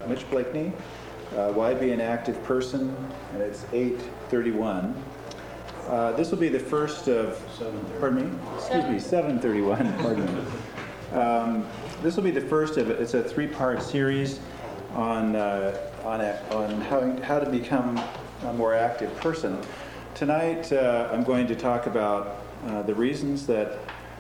Mitch Blakeney, Why Be an Active Person, and it's 8:31. This will be the first of, 7:31, pardon me. This will be the first of, it's a three-part series on how to become a more active person. Tonight I'm going to talk about the reasons that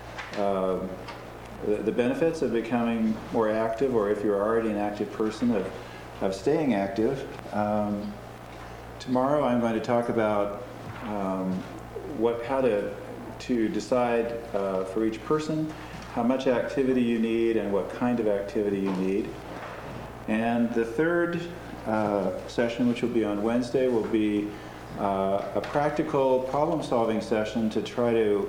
the benefits of becoming more active, or if you're already an active person, of staying active. Tomorrow I'm going to talk about how to decide for each person how much activity you need and what kind of activity you need. And the third session, which will be on Wednesday, will be a practical problem-solving session to try to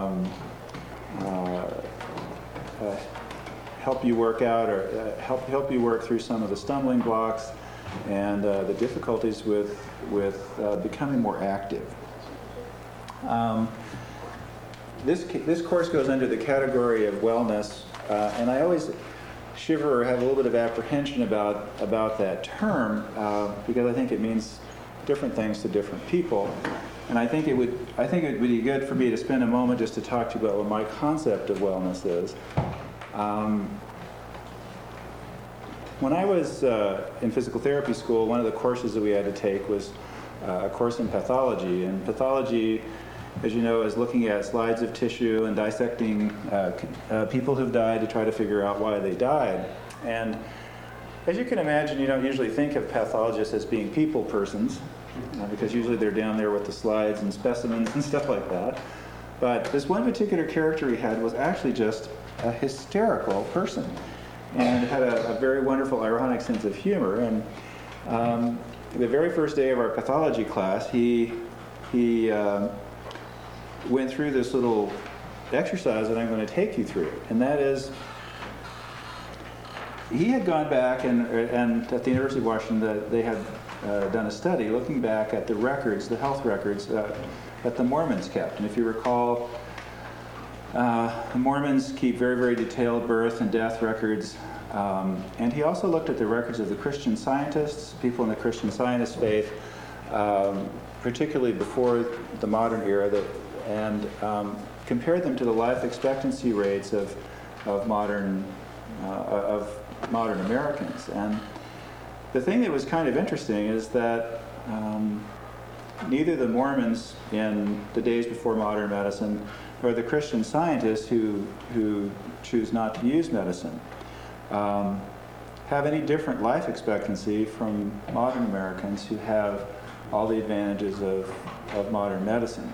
help you work out, or help you work through some of the stumbling blocks and the difficulties with becoming more active. This course goes under the category of wellness, and I always shiver or have a little bit of apprehension about that term because I think it means different things to different people. And I think it would be good for me to spend a moment just to talk to you about what my concept of wellness is. When I was in physical therapy school, one of the courses that we had to take was a course in pathology. And pathology, as you know, is looking at slides of tissue and dissecting people who've died to try to figure out why they died. And as you can imagine, you don't usually think of pathologists as being people persons, because usually they're down there with the slides and specimens and stuff like that. But this one particular character he had was actually just a hysterical person, and had a very wonderful, ironic sense of humor. And the very first day of our pathology class, he went through this little exercise that I'm going to take you through, and that is, he had gone back and at the University of Washington, they had done a study looking back at the records, the health records that the Mormons kept. And if you recall, the Mormons keep very, very detailed birth and death records. And he also looked at the records of the Christian Scientists, people in the Christian Scientist faith, particularly before the modern era, and compared them to the life expectancy rates of modern Americans. And the thing that was kind of interesting is that neither the Mormons in the days before modern medicine or the Christian Scientists who choose not to use medicine have any different life expectancy from modern Americans who have all the advantages of modern medicine.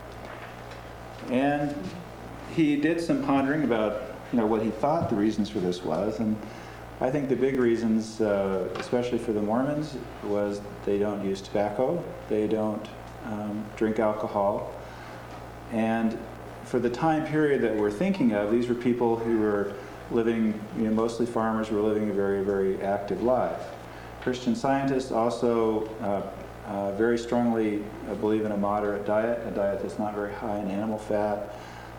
And he did some pondering about what he thought the reasons for this was, and I think the big reasons, especially for the Mormons, was they don't use tobacco, they don't drink alcohol, and for the time period that we're thinking of, these were people who were living, mostly farmers, were living a very, very active life. Christian Scientists also very strongly believe in a moderate diet, a diet that's not very high in animal fat,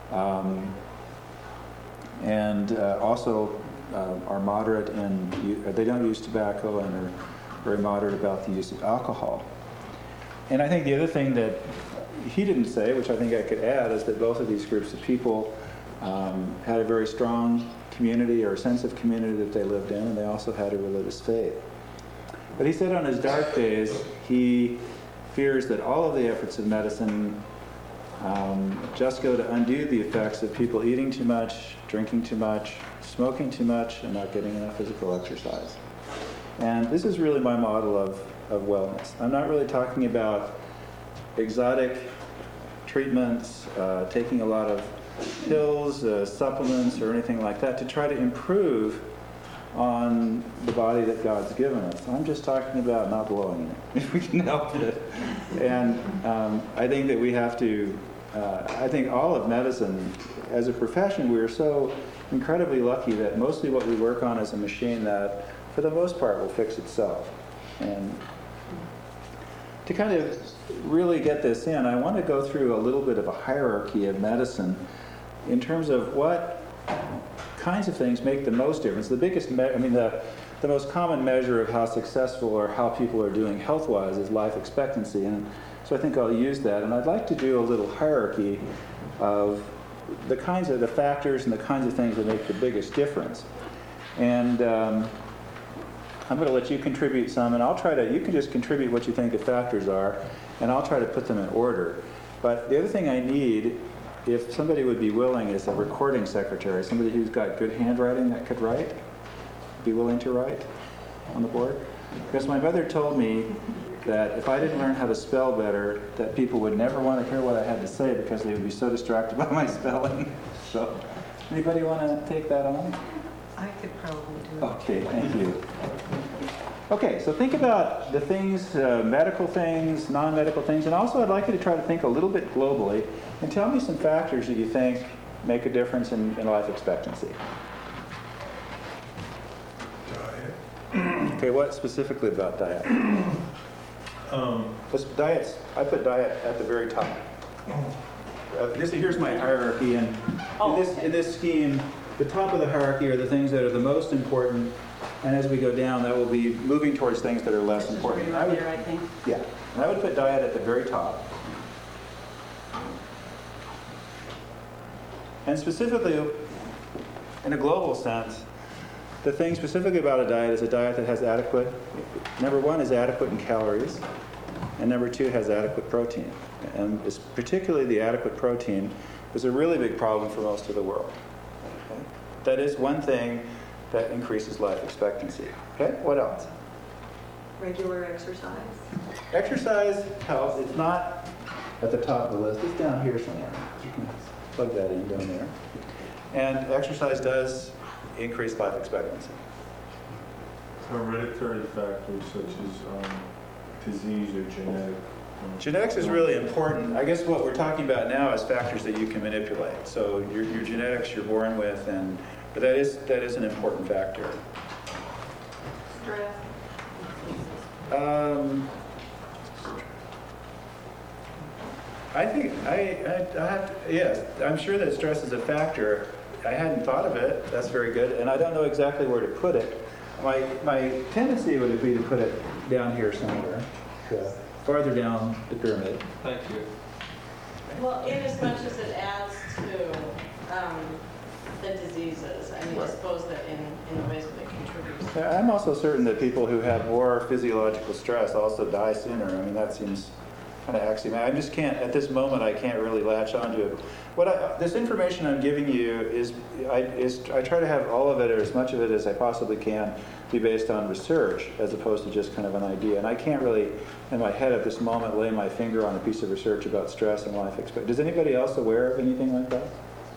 and also are moderate in, they don't use tobacco and are very moderate about the use of alcohol. And I think the other thing that he didn't say, which I think I could add, is that both of these groups of people had a very strong community or sense of community that they lived in, and they also had a religious faith. But he said on his dark days, he fears that all of the efforts of medicine just go to undo the effects of people eating too much, drinking too much, smoking too much, and not getting enough physical exercise. And this is really my model of wellness. I'm not really talking about exotic treatments, taking a lot of pills, supplements, or anything like that to try to improve on the body that God's given us. I'm just talking about not blowing it, if we can help it. And I think that we have to, I think all of medicine, as a profession, we are so incredibly lucky that mostly what we work on is a machine that, for the most part, will fix itself. And to kind of really get this in, I want to go through a little bit of a hierarchy of medicine in terms of what kinds of things make the most difference. The biggest, the most common measure of how successful or how people are doing health-wise is life expectancy. And so I think I'll use that. And I'd like to do a little hierarchy of the kinds of the factors and the kinds of things that make the biggest difference. And I'm going to let you contribute some, and I'll try to, you can just contribute what you think the factors are, and I'll try to put them in order. But the other thing I need, if somebody would be willing, is a recording secretary, somebody who's got good handwriting that could write, be willing to write on the board. Because my mother told me that if I didn't learn how to spell better, that people would never want to hear what I had to say because they would be so distracted by my spelling. So, anybody want to take that on? I could probably do it. Okay, thank you. Okay, so think about the things, medical things, non-medical things, and also I'd like you to try to think a little bit globally and tell me some factors that you think make a difference in life expectancy. Diet. Okay, what specifically about diet? Diets, I put diet at the very top. Here's my hierarchy, and in this scheme, the top of the hierarchy are the things that are the most important, and as we go down, that will be moving towards things that are less important. Right there, I think. Yeah, and I would put diet at the very top. And specifically, in a global sense, the thing specifically about a diet is a diet that has adequate, number one is adequate in calories, and number two has adequate protein. And it's particularly the adequate protein is a really big problem for most of the world. Okay? That is one thing that increases life expectancy. Okay, what else? Regular exercise. Exercise helps. It's not at the top of the list. It's down here somewhere. You can plug that in down there. And exercise does increase life expectancy. Hereditary factors such as disease or genetic. Genetics is really important. I guess what we're talking about now is factors that you can manipulate. So your genetics you're born with, but that is an important factor. Stress. I think I have to, yes, I'm sure that stress is a factor. I hadn't thought of it. That's very good, and I don't know exactly where to put it. My tendency would be to put it down here somewhere, farther down the pyramid. Thank you. Well, in as much as it adds to the diseases, I mean, I Right. suppose that in the ways that it contributes. I'm also certain that people who have more physiological stress also die sooner. I mean, that seems kind of axiomatic. I just can't, at this moment, I can't really latch onto it. This information I'm giving you is I try to have all of it, or as much of it as I possibly can, be based on research, as opposed to just kind of an idea. And I can't really, in my head at this moment, lay my finger on a piece of research about stress and life expectancy. Is anybody else aware of anything like that?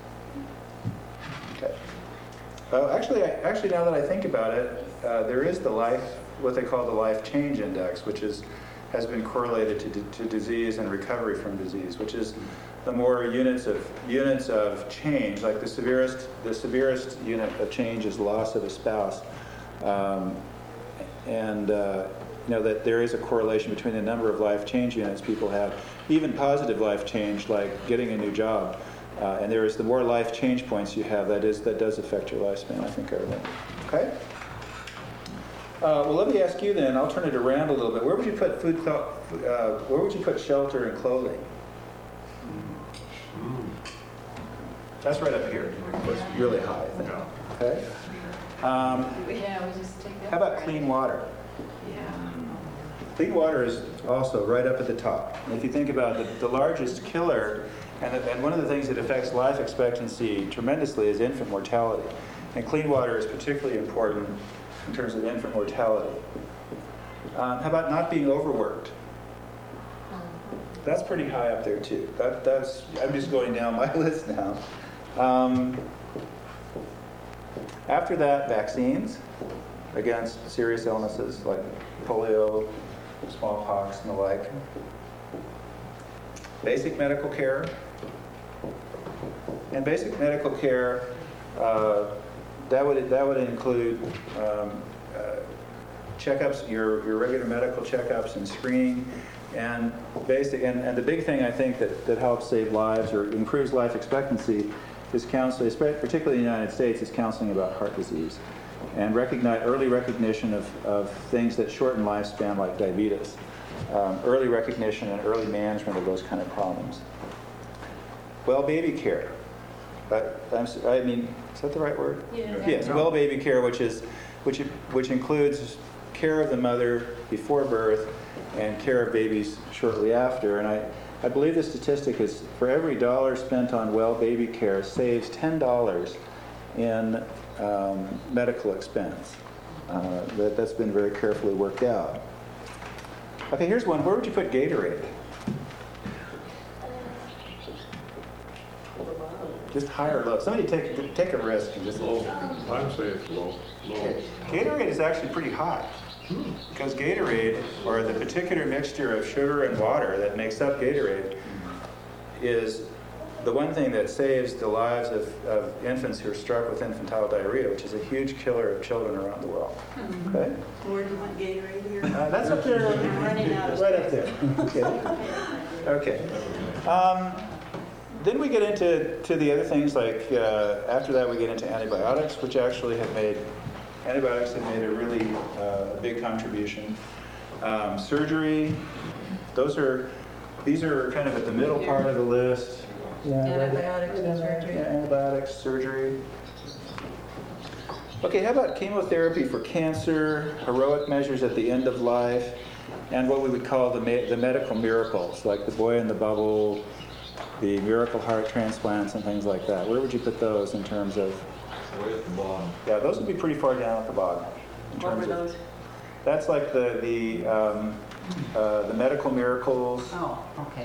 Okay. Actually, now that I think about it, there is what they call the life change index, which has been correlated to disease and recovery from disease, which is the more units of change, like the severest unit of change is loss of a spouse, that there is a correlation between the number of life change units people have, even positive life change like getting a new job, and the more life change points you have, that does affect your lifespan. I think I remember. Okay. Well, let me ask you then. I'll turn it around a little bit. Where would you put where would you put shelter and clothing? That's right up here. It's really high, I think. Okay. Yeah, we just take that. How about clean water? Yeah. Clean water is also right up at the top. And if you think about the largest killer, and one of the things that affects life expectancy tremendously is infant mortality. And clean water is particularly important in terms of infant mortality. How about not being overworked? That's pretty high up there too. I'm just going down my list now. After that, vaccines against serious illnesses like polio, smallpox, and the like. Basic medical care. And basic medical care, that would include checkups, your regular medical checkups and screening, and the big thing I think that helps save lives or improves life expectancy is counseling, particularly in the United States, is counseling about heart disease and early recognition of things that shorten lifespan like diabetes, early recognition and early management of those kind of problems. Well, baby care. I mean, is that the right word? Yeah. Yes, well baby care, which includes care of the mother before birth and care of babies shortly after. And I believe the statistic is for every dollar spent on well baby care saves $10 in medical expense. That's been very carefully worked out. Okay, here's one. Where would you put Gatorade? Just high or low? Somebody take a risk and just Low. I'm saying it's low. Okay. Gatorade is actually pretty high because Gatorade, or the particular mixture of sugar and water that makes up Gatorade, is the one thing that saves the lives of infants who are struck with infantile diarrhea, which is a huge killer of children around the world. Okay? Where do you want Gatorade here? That's up there. I'm running out of Right up there. Okay. Okay. Then we get into the other things like after that we get into antibiotics, which actually antibiotics have made a really big contribution. Surgery, these are kind of at the middle part of the list. Antibiotics and surgery. Yeah, antibiotics, surgery. Okay, how about chemotherapy for cancer, heroic measures at the end of life, and what we would call the medical miracles, like the boy in the bubble, the miracle heart transplants and things like that. Where would you put those in terms of? Way at the bottom. Yeah, those would be pretty far down at the bottom. What were those? That's like the medical miracles, Oh, okay.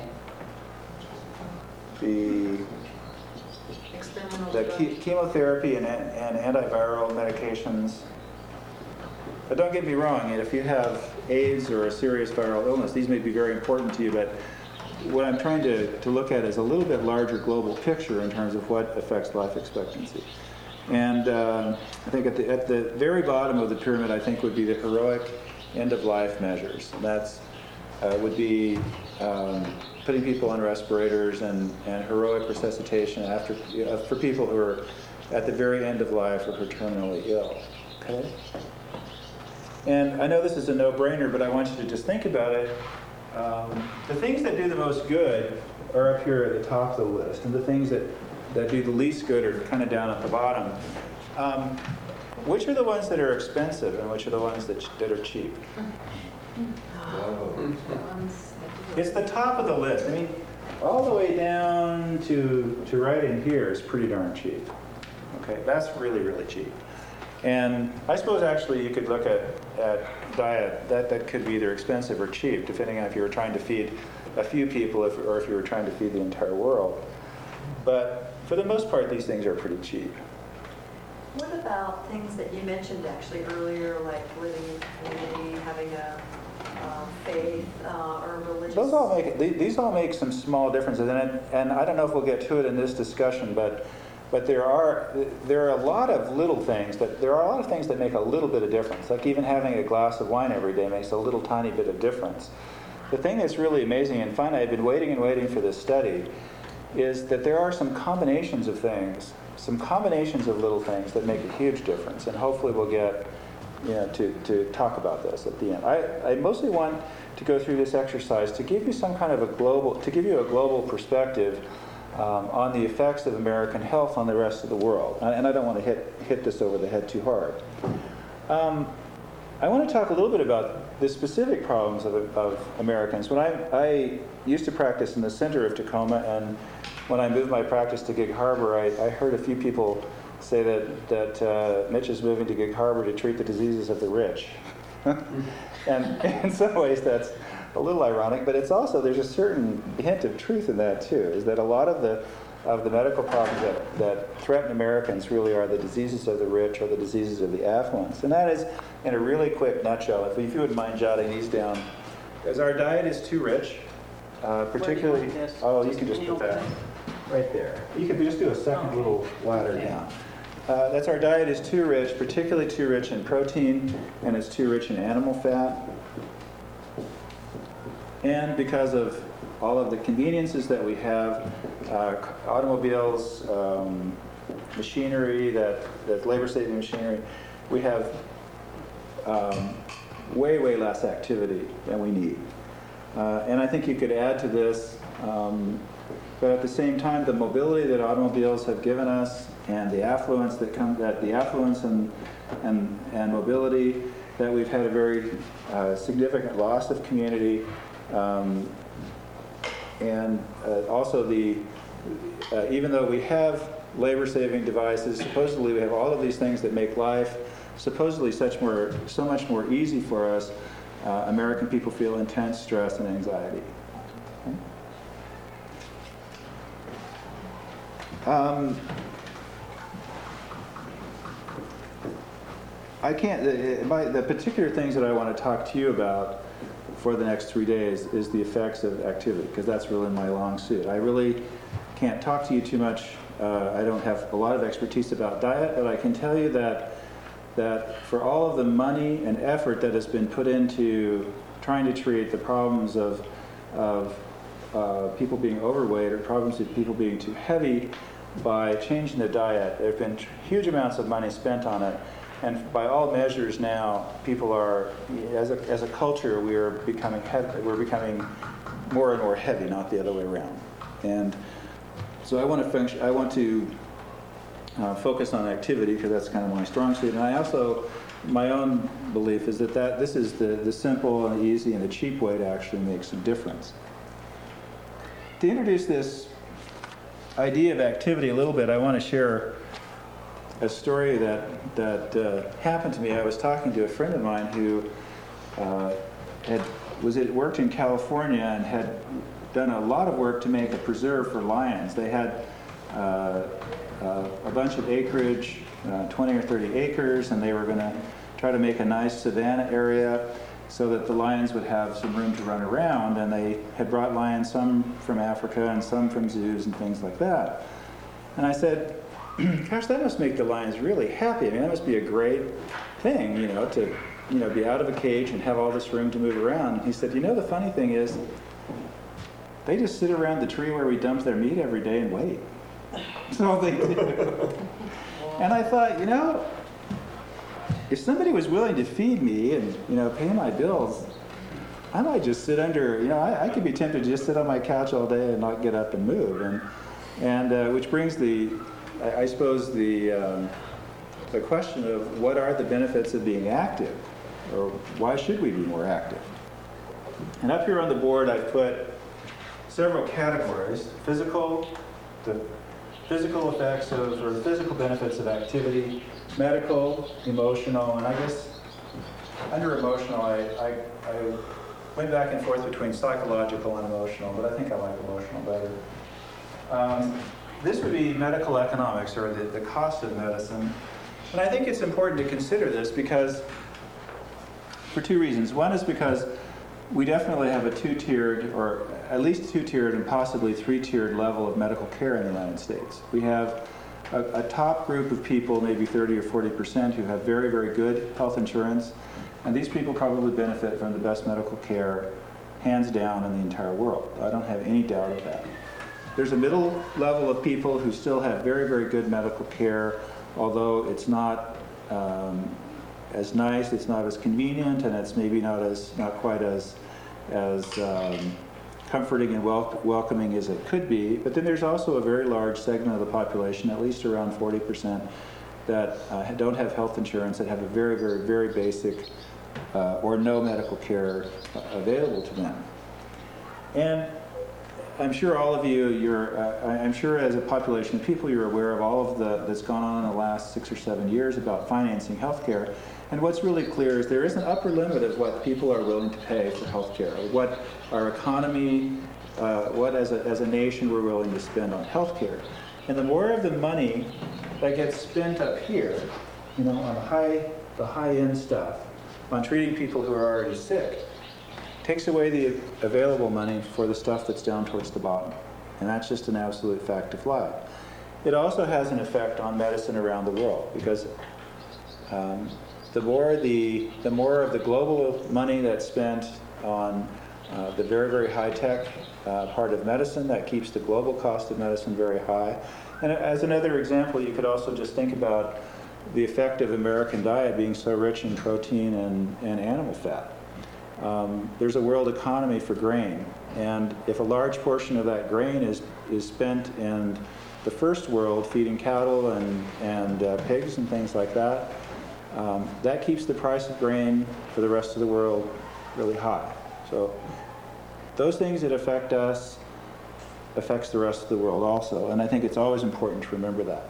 the Experimental the drugs. chemotherapy and antiviral medications. But don't get me wrong, if you have AIDS or a serious viral illness, these may be very important to you, but what I'm trying to look at is a little bit larger global picture in terms of what affects life expectancy. And I think at the very bottom of the pyramid, I think would be the heroic end-of-life measures. And that's would be putting people on respirators and heroic resuscitation for people who are at the very end of life or who are terminally ill. Okay? And I know this is a no-brainer, but I want you to just think about it. The things that do the most good are up here at the top of the list, and the things that do the least good are kind of down at the bottom. Which are the ones that are expensive and which are the ones that are cheap? It's the top of the list. I mean, all the way down to right in here is pretty darn cheap. Okay, that's really, really cheap. And I suppose actually you could look at diet, that could be either expensive or cheap, depending on if you were trying to feed a few people or if you were trying to feed the entire world. But for the most part, these things are pretty cheap. What about things that you mentioned actually earlier, like living in community, having a faith or religious? These all make some small differences, and I don't know if we'll get to it in this discussion, but there are a lot of little things that make a little bit of difference. Like even having a glass of wine every day makes a little tiny bit of difference. The thing that's really amazing and fun, I've been waiting for this study, is that there are some combinations of things, some combinations of little things that make a huge difference, and hopefully we'll get to talk about this at the end. I mostly want to go through this exercise to give you some kind of a global perspective on the effects of American health on the rest of the world. And I don't want to hit this over the head too hard. I want to talk a little bit about the specific problems of Americans. When I used to practice in the center of Tacoma, and when I moved my practice to Gig Harbor, I heard a few people say that Mitch is moving to Gig Harbor to treat the diseases of the rich. And in some ways that's a little ironic, but it's also, there's a certain hint of truth in that too, is that a lot of the medical problems that threaten Americans really are the diseases of the rich or the diseases of the affluents. And that is, in a really quick nutshell, if you wouldn't mind jotting these down, because our diet is too rich, particularly, you can just put that right there. You could just do a second little ladder down. That's our diet is too rich, particularly too rich in protein, and it's too rich in animal fat. And because of all of the conveniences that we have, automobiles, machinery, that labor-saving machinery. We have way, way less activity than we need. And I think you could add to this, but at the same time, the mobility that automobiles have given us and the affluence and mobility, that we've had a very significant loss of community, and also even though we have labor-saving devices, supposedly we have all of these things that make life supposedly so much more easy for us. American people feel intense stress and anxiety. The particular things that I want to talk to you about for the next 3 days is the effects of activity, because that's really my long suit. I really can't talk to you too much. I don't have a lot of expertise about diet, but I can tell you that for all of the money and effort that has been put into trying to treat the problems of people being overweight or problems of people being too heavy by changing the diet, there have been huge amounts of money spent on it. And by all measures now, people are, as a culture, we're becoming more and more heavy, not the other way around. And so I want to focus on activity, because that's kind of my strong suit. And I also, my own belief is that this is the simple and easy and the cheap way to actually make some difference. To introduce this idea of activity a little bit, I want to share a story that happened to me. I was talking to a friend of mine who worked in California and had done a lot of work to make a preserve for lions. They had a bunch of acreage, 20 or 30 acres, and they were going to try to make a nice savanna area so that the lions would have some room to run around. And they had brought lions, some from Africa and some from zoos and things like that. And I said, gosh, that must make the lions really happy. I mean, that must be a great thing, to be out of a cage and have all this room to move around. And he said, the funny thing is, they just sit around the tree where we dump their meat every day and wait. That's all they do. And I thought, if somebody was willing to feed me and, pay my bills, I might just sit under, I could be tempted to just sit on my couch all day and not get up and move. And which brings I suppose the question of what are the benefits of being active, or why should we be more active? And up here on the board I've put several categories: the physical effects of, or the physical benefits of activity, medical, emotional, and I guess under emotional I went back and forth between psychological and emotional, but I think I like emotional better. This would be medical economics, or the cost of medicine. And I think it's important to consider this for two reasons. One is because we definitely have a two-tiered, or at least two-tiered and possibly three-tiered level of medical care in the United States. We have a top group of people, maybe 30 or 40%, who have very, very good health insurance. And these people probably benefit from the best medical care, hands down, in the entire world. I don't have any doubt of that. There's a middle level of people who still have very, very good medical care, although it's not as nice, it's not as convenient, and it's maybe not quite as comforting and welcoming as it could be. But then there's also a very large segment of the population, at least around 40%, that don't have health insurance, that have a very, very, very basic or no medical care available to them. And I'm sure all of you, I'm sure as a population of people, you're aware of all of that's gone on in the last 6 or 7 years about financing healthcare. And what's really clear is there is an upper limit of what people are willing to pay for healthcare, or what our economy, what as a nation we're willing to spend on healthcare. And the more of the money that gets spent up here, on the high-end stuff, on treating people who are already sick, takes away the available money for the stuff that's down towards the bottom. And that's just an absolute fact of life. It also has an effect on medicine around the world, because the more of the global money that's spent on the very, very high-tech part of medicine that keeps the global cost of medicine very high. And as another example, you could also just think about the effect of American diet being so rich in protein and animal fat. There's a world economy for grain, and if a large portion of that grain is spent in the first world feeding cattle and pigs and things like that, that keeps the price of grain for the rest of the world really high. So those things that affect us affects the rest of the world also, and I think it's always important to remember that.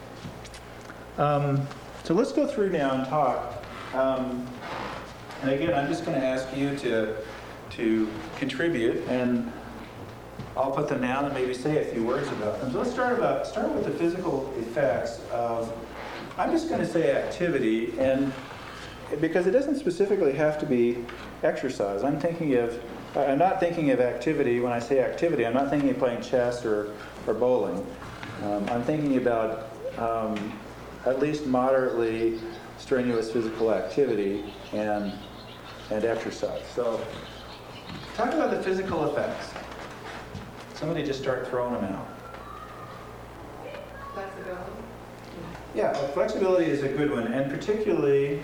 So let's go through now and talk. And again, I'm just going to ask you to contribute, and I'll put them down and maybe say a few words about them. So let's start with the physical effects of, I'm just going to say activity, and because it doesn't specifically have to be exercise. I'm not thinking of activity. When I say activity, I'm not thinking of playing chess or bowling. I'm thinking about at least moderately strenuous physical activity and exercise. So talk about the physical effects. Somebody just start throwing them out. Flexibility. Yeah, well, flexibility is a good one, and particularly,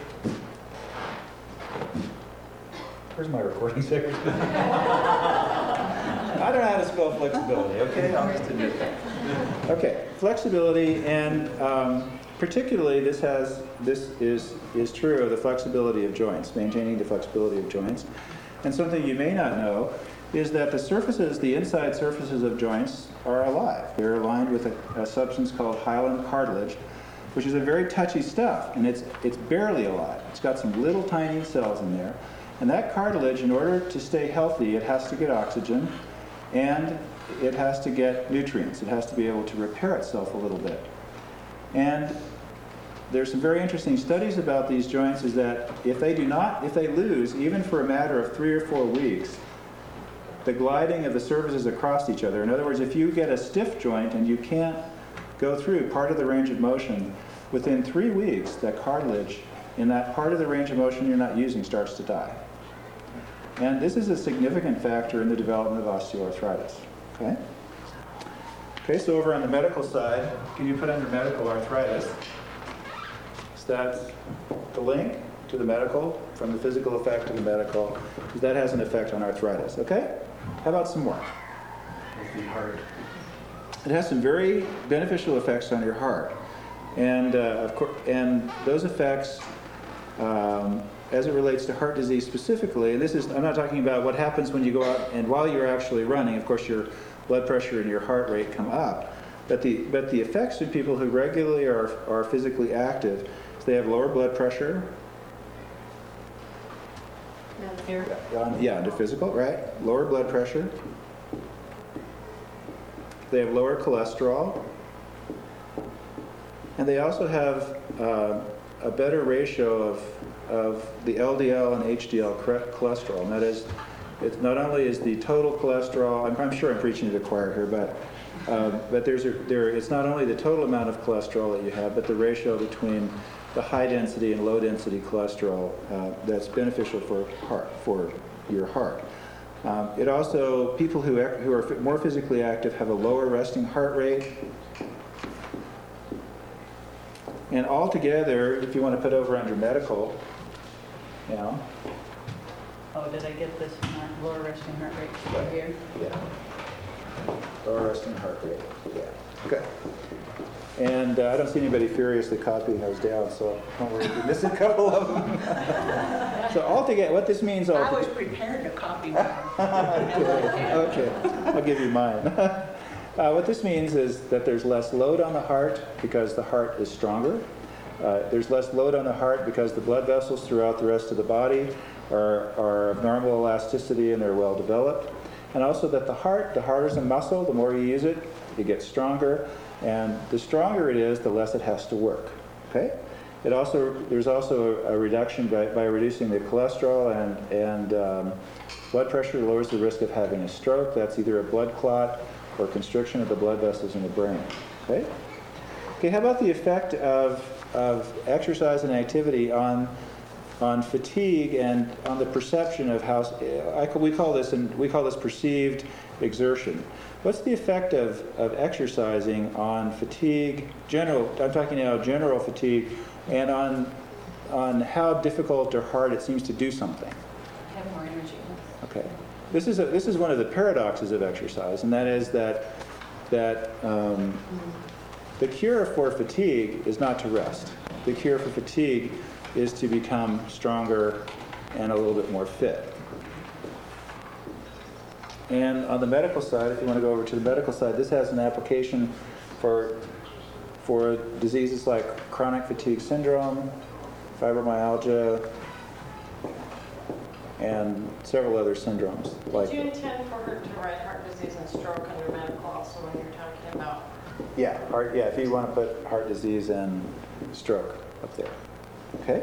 where's my recording secretary? I don't know how to spell flexibility, okay? I'll just admit that. Okay, flexibility, and particularly this is true of the flexibility of joints, maintaining the flexibility of joints. And something you may not know is that the inside surfaces of joints are alive. They're lined with a substance called hyaline cartilage, which is a very touchy stuff, and it's barely alive. It's got some little tiny cells in there. And that cartilage, in order to stay healthy, it has to get oxygen, and it has to get nutrients. It has to be able to repair itself a little bit. And there's some very interesting studies about these joints, is that if they lose, even for a matter of 3 or 4 weeks, the gliding of the surfaces across each other. In other words, if you get a stiff joint and you can't go through part of the range of motion, within 3 weeks, that cartilage in that part of the range of motion you're not using starts to die. And this is a significant factor in the development of osteoarthritis. Okay, so over on the medical side, can you put under medical arthritis? So that's the link to the medical, from the physical effect to the medical, because that has an effect on arthritis. Okay? How about some more? Healthy heart. It has some very beneficial effects on your heart. And of course, and those effects, as it relates to heart disease specifically, and I'm not talking about what happens when you go out and while you're actually running. Of course, your blood pressure and your heart rate come up. But the effects in people who regularly are physically active is they have lower blood pressure. Yeah, under physical, right? Lower blood pressure. They have lower cholesterol. And they also have a better ratio of the LDL and HDL cholesterol. And that is, it's not only is the total cholesterol, I'm sure I'm preaching to the choir here, but it's not only the total amount of cholesterol that you have, but the ratio between the high density and low density cholesterol that's beneficial for your heart. It also, people who are more physically active have a lower resting heart rate. And altogether, if you want to put over under medical, now. Oh, did I get this from that lower resting heart rate right here? Yeah. Lower resting heart rate. Yeah. Okay. And I don't see anybody furiously copying those down, so don't worry if you miss a couple of them. So altogether, what this means I was prepared to copy one. Okay, I'll give you mine. What this means is that there's less load on the heart because the heart is stronger. There's less load on the heart because the blood vessels throughout the rest of the body are of normal elasticity and they're well developed. And also that the heart is a muscle. The more you use it, it gets stronger. And the stronger it is, the less it has to work. Okay? There's also a reduction by reducing the cholesterol and blood pressure lowers the risk of having a stroke. That's either a blood clot or constriction of the blood vessels in the brain. Okay? Okay, how about the effect of exercise and activity on on fatigue and on the perception of how we call this perceived exertion. What's the effect of exercising on fatigue, I'm talking now general fatigue, and on how difficult or hard it seems to do something? Have more energy. Okay. This is one of the paradoxes of exercise, and that is that the cure for fatigue is not to rest. The cure for fatigue is to become stronger and a little bit more fit. And on the medical side, if you want to go over to the medical side, this has an application for diseases like chronic fatigue syndrome, fibromyalgia, and several other syndromes like Do you that. intend for her to write heart disease and stroke under medical also when you're talking about? Yeah, if you want to put heart disease and stroke up there. Okay.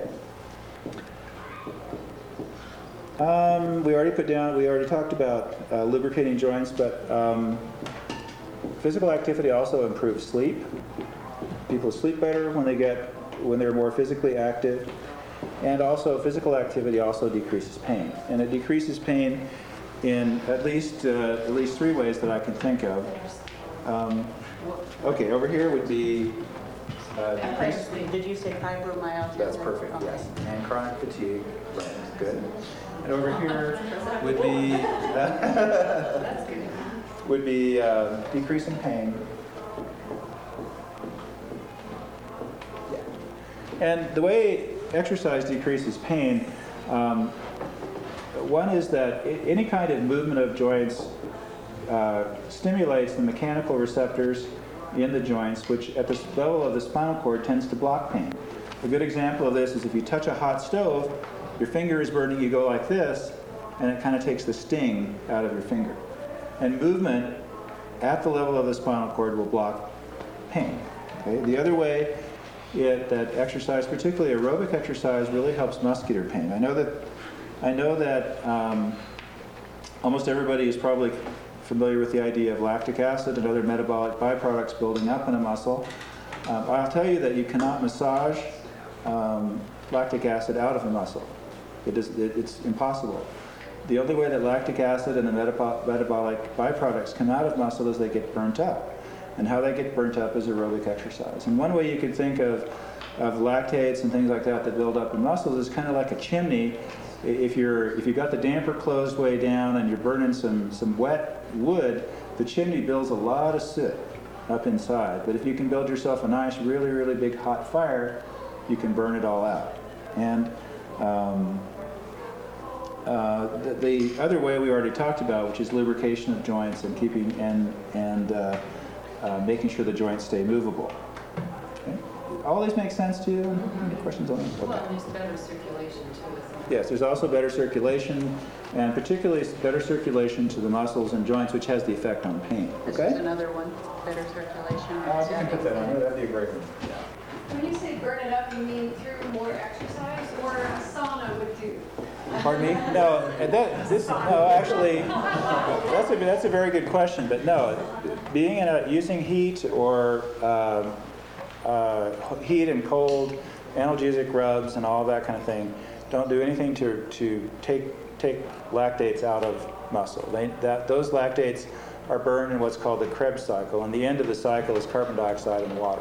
We already talked about lubricating joints, but physical activity also improves sleep. People sleep better when they're more physically active. And also physical activity also decreases pain. And it decreases pain in at least 3 ways that I can think of. Okay, over here would be decrease. Did you say fibromyalgia? That's perfect, Okay. yes. And chronic fatigue, right, good. And over here would be decreasing pain. Yeah. And the way exercise decreases pain, one is that any kind of movement of joints stimulates the mechanical receptors in the joints, which at the level of the spinal cord tends to block pain. A good example of this is if you touch a hot stove, your finger is burning, you go like this, and it kind of takes the sting out of your finger. And movement at the level of the spinal cord will block pain. Okay? The other way that exercise, particularly aerobic exercise, really helps muscular pain. I know that almost everybody is probably familiar with the idea of lactic acid and other metabolic byproducts building up in a muscle. I'll tell you that you cannot massage lactic acid out of a muscle. It's impossible. The only way that lactic acid and the metabolic byproducts come out of muscle is they get burnt up. And how they get burnt up is aerobic exercise. And one way you could think of lactates and things like that build up in muscles is kind of like a chimney. If you've got the damper closed way down and you're burning some wet wood, the chimney builds a lot of soot up inside. But if you can build yourself a nice, really, really big hot fire, you can burn it all out. And the other way we already talked about, which is lubrication of joints and keeping making sure the joints stay movable. Okay. All these make sense to you? Any questions on this? Okay. Well, there's better circulation too, isn't there? Yes, there's also better circulation, and particularly better circulation to the muscles and joints, which has the effect on pain. This Okay? is another one, better circulation. You can put that on there. That'd be a great one. When you say burn it up, you mean through more exercise or a sauna would do? Pardon me? No, actually, that's a very good question. But no, using heat or heat and cold, analgesic rubs, and all that kind of thing, don't do anything to take lactates out of muscle. Those lactates are burned in what's called the Krebs cycle, and the end of the cycle is carbon dioxide and water.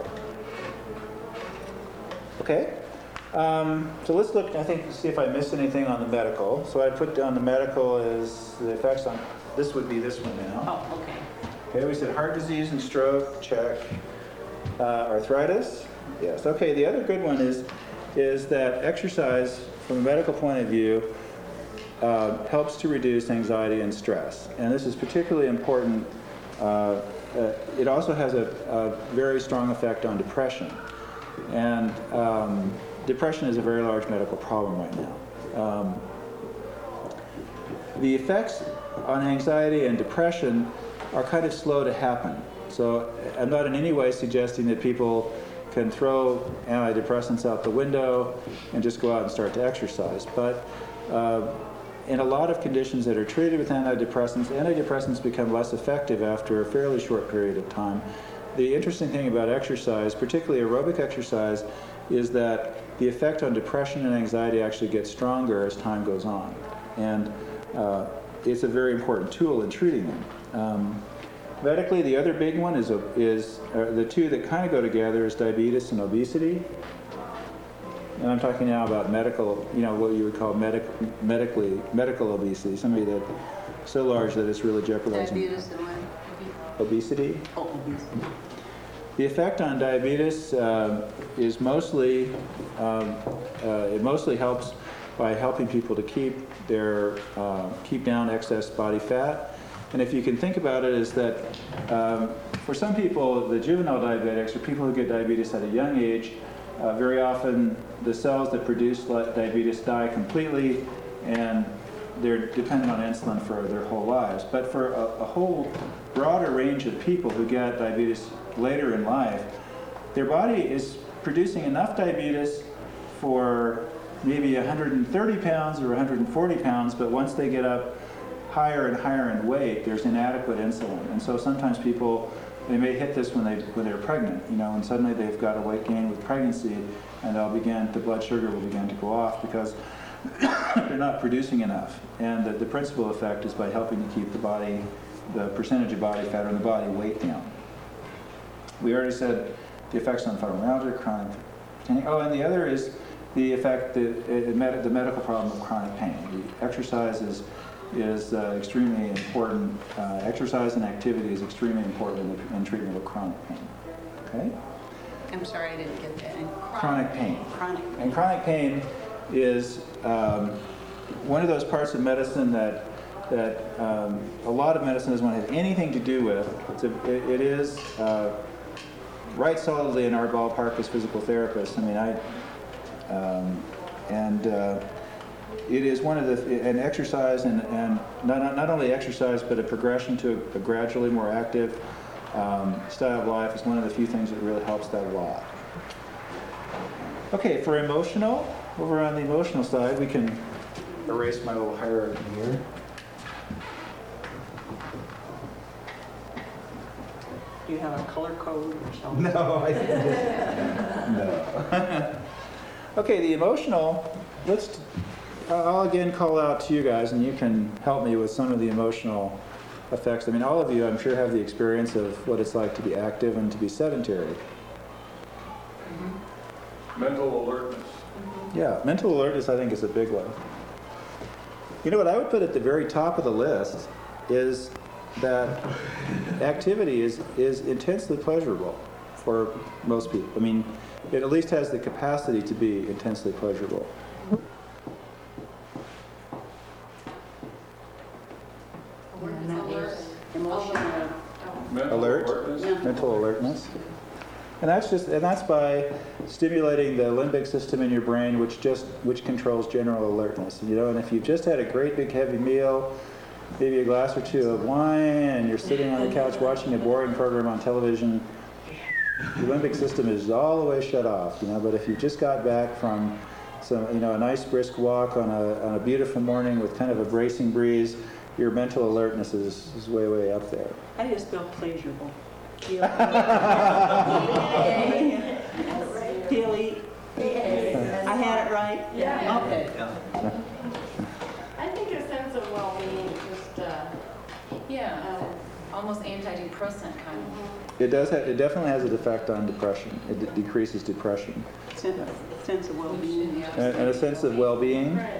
Okay. So let's look, see if I missed anything on the medical. So I put down the medical as the effects on, this would be this one now. Oh, okay. Okay, we said heart disease and stroke, check. Arthritis, yes. Okay, the other good one is that exercise, from a medical point of view, helps to reduce anxiety and stress. And this is particularly important. It also has a very strong effect on depression. And depression is a very large medical problem right now. The effects on anxiety and depression are kind of slow to happen. So I'm not in any way suggesting that people can throw antidepressants out the window and just go out and start to exercise. But in a lot of conditions that are treated with antidepressants become less effective after a fairly short period of time. The interesting thing about exercise, particularly aerobic exercise, is that the effect on depression and anxiety actually gets stronger as time goes on. And it's a very important tool in treating them. Medically, the other big one is the two that kind of go together is diabetes and obesity. And I'm talking now about medical, what you would call medical obesity, somebody that's so large that it's really jeopardizing. Diabetes and what? Obesity. Oh, obesity. The effect on diabetes is mostly, it mostly helps by helping people to keep down excess body fat. And if you can think about it, is that for some people, the juvenile diabetics, or people who get diabetes at a young age, very often the cells that produce diabetes die completely, and they're dependent on insulin for their whole lives. But for a whole broader range of people who get diabetes later in life, their body is producing enough diabetes for maybe 130 pounds or 140 pounds, but once they get up higher and higher in weight, there's inadequate insulin. And so sometimes people, they may hit this when they're pregnant, and suddenly they've got a weight gain with pregnancy, and the blood sugar will begin to go off because they're not producing enough. And the principal effect is by helping to keep the percentage of body fat in the body weight down. We already said the effects on fibromyalgia, chronic pain. Oh, and the other is the effect, the medical problem of chronic pain. The exercise is extremely important. Exercise and activity is extremely important in treatment of chronic pain. Okay? I'm sorry, I didn't get that. And Chronic pain. Chronic pain. And chronic pain is one of those parts of medicine that a lot of medicine doesn't want to have anything to do with. It is right solidly in our ballpark as physical therapists. I mean, it is one of and exercise and not only exercise, but a progression to a gradually more active style of life is one of the few things that really helps that a lot. Okay, for emotional, over on the emotional side, we can erase my little hierarchy here. Do you have a color code or something? No, I think no. Okay, the emotional, I'll again call out to you guys, and you can help me with some of the emotional effects. I mean, all of you, I'm sure, have the experience of what it's like to be active and to be sedentary. Mental alertness. Yeah, mental alertness, I think, is a big one. You know what I would put at the very top of the list is that activity is intensely pleasurable for most people. I mean, it at least has the capacity to be intensely pleasurable. Emotional. Mental Alert. alertness. Mental alertness. And that's by stimulating the limbic system in your brain, which controls general alertness. And if you've just had a great big heavy meal, maybe a glass or two of wine, and you're sitting on the couch watching a boring program on television, the limbic system is all the way shut off. But if you just got back from a nice brisk walk on a beautiful morning with kind of a bracing breeze, your mental alertness is way, way up there. I just feel pleasurable. Feel I had it right? Yeah. Okay. I think a sense of well-being, just, Almost antidepressant kind of. It definitely has an effect on depression. It decreases depression. Sense of well-being. And a sense of well-being. right.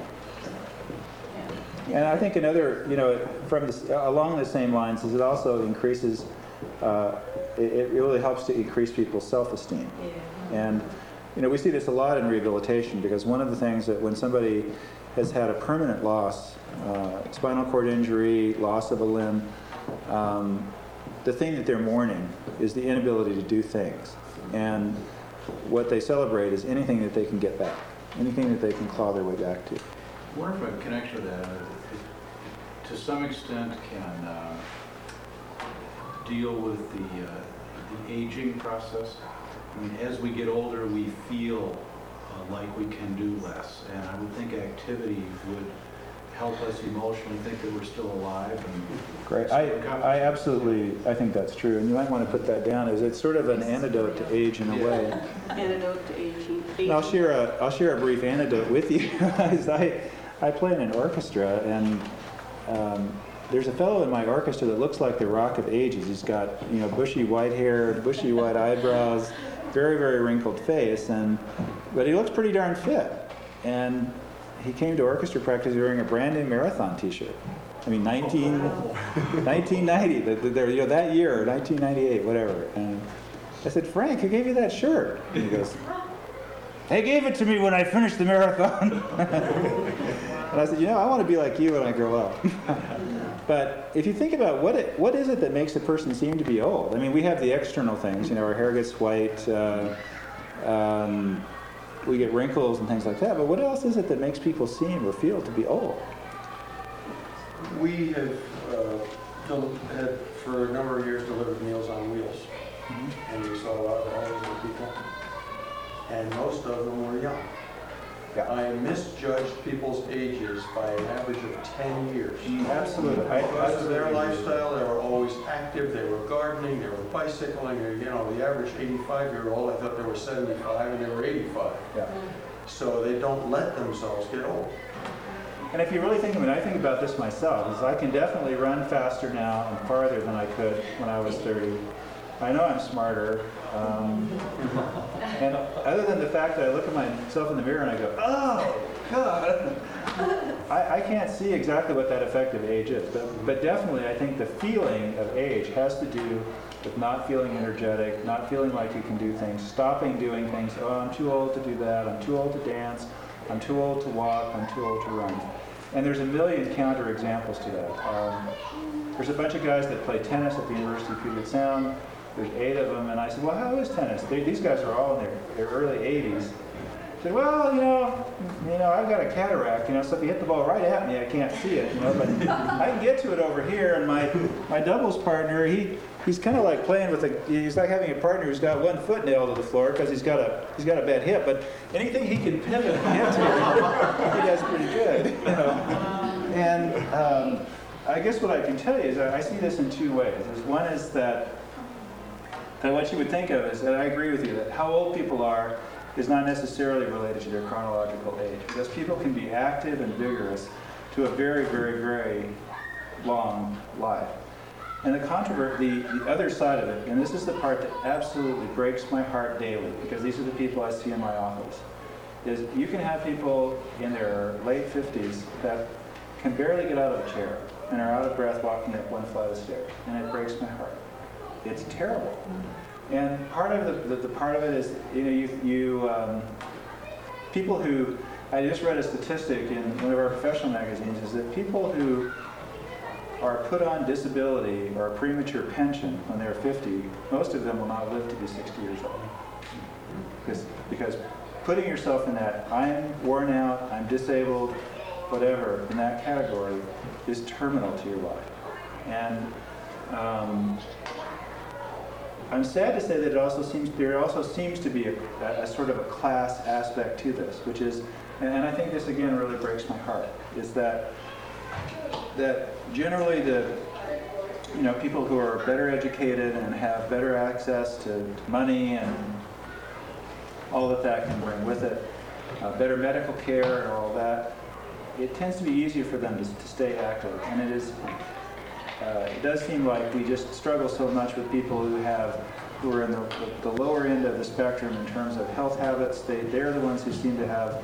And I think another, along the same lines, is it also increases, it really helps to increase people's self-esteem. And, we see this a lot in rehabilitation, because one of the things that when somebody has had a permanent loss, spinal cord injury, loss of a limb, the thing that they're mourning is the inability to do things. And what they celebrate is anything that they can get back, anything that they can claw their way back to. I wonder if I connect with that, to some extent can deal with the aging process. I mean, as we get older, we feel like we can do less, and I would think activity would help us emotionally think that we're still alive. And Great. I think that's true, and you might want to put that down as it's sort of an antidote to age in a way. Antidote to aging. And I'll share a brief anecdote with you. Is I play in an orchestra, and there's a fellow in my orchestra that looks like the Rock of Ages. He's got bushy white hair, bushy white eyebrows, very very wrinkled face, but he looks pretty darn fit. And he came to orchestra practice wearing a brand new Marathon T-shirt. I mean, 1990, that year, 1998, whatever. And I said, Frank, who gave you that shirt? And he goes, they gave it to me when I finished the marathon. And I said, I want to be like you when I grow up. But if you think about what is it that makes a person seem to be old? I mean, we have the external things. Our hair gets white, we get wrinkles and things like that. But what else is it that makes people seem or feel to be old? We have had for a number of years delivered Meals on Wheels, and we saw a lot of elderly people, and most of them were young. Yeah. I misjudged people's ages by an average of 10 years. Absolutely. Because of their lifestyle, they were always active, they were gardening, they were bicycling, the average 85-year-old, I thought they were 75 and they were 85. Yeah. So they don't let themselves get old. And if you really think of it, I think about this myself, is I can definitely run faster now and farther than I could when I was 30. I know I'm smarter. And other than the fact that I look at myself in the mirror and I go, oh, God. I can't see exactly what that effect of age is. But definitely I think the feeling of age has to do with not feeling energetic, not feeling like you can do things, stopping doing things. Oh, I'm too old to do that. I'm too old to dance. I'm too old to walk. I'm too old to run. And there's a million counterexamples to that. There's a bunch of guys that play tennis at the University of Puget Sound. There's 8 of them, and I said, well, how is tennis? These guys are all in their early 80s. I said, well, I've got a cataract, so if you hit the ball right at me, I can't see it, but I can get to it over here. And my doubles partner, he's kind of like playing with he's like having a partner who's got one foot nailed to the floor because he's got a bad hip. But anything he can pivot and get to, he does pretty good, And I guess what I can tell you is I see this in 2 ways. One is that what you would think of is that I agree with you that how old people are is not necessarily related to their chronological age, because people can be active and vigorous to a very, very, very long life. And the other side of it, and this is the part that absolutely breaks my heart daily, because these are the people I see in my office, is you can have people in their late 50s that can barely get out of a chair and are out of breath walking up one flight of stairs, and it breaks my heart. It's terrible. And part of the part of it is, people who, I just read a statistic in one of our professional magazines, is that people who are put on disability or a premature pension when they're 50, most of them will not live to be 60 years old. Because putting yourself in that, I'm worn out, I'm disabled, whatever, in that category is terminal to your life. And I'm sad to say that there also seems to be a sort of a class aspect to this, which is, and I think this again really breaks my heart, is that generally people who are better educated and have better access to money and all that can bring with it, better medical care and all that, it tends to be easier for them to stay active. And it does seem like we just struggle so much with people who are in the lower end of the spectrum in terms of health habits. They're the ones who seem to have